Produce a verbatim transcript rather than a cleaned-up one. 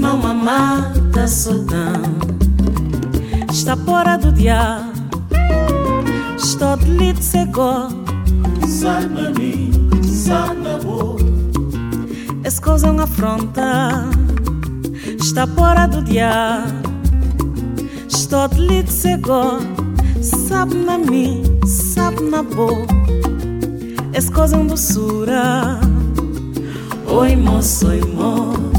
não me mata soltão. Está fora do dia, estou de lito cego. Sai na mim, sai na boa. Essa coisa não afronta. Está fora do dia, estou de lito cego. Sabe na mim, sabe na boa. Essa coisa é uma doçura. Oi moço, oi moço.